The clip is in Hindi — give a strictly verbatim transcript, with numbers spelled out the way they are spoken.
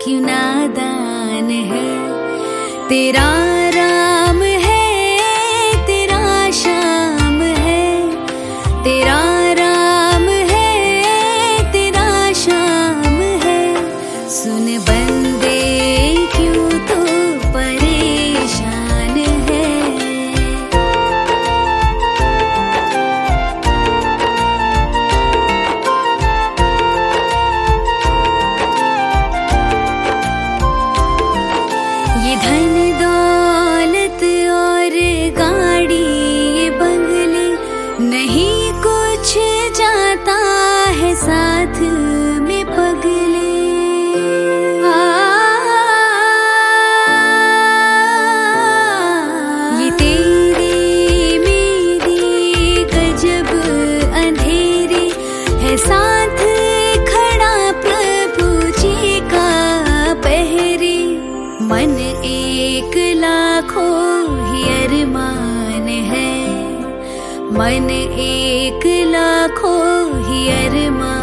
क्यों नादान है। तेरा राम है, तेरा शाम है, तेरा राम है, तेरा शाम है। सुन बंदे क्यों तो परेशान है। ये धन दौलत और गाड़ी ये बंगले नहीं कुछ जाता है साथ में पगले। आ, ये तेरी मेरी गजब अंधेरी है साथ खड़ा प्रभु जी का पहरे। मन एक लाखों ही अरमान है, मन एक लाखों ही अरमान।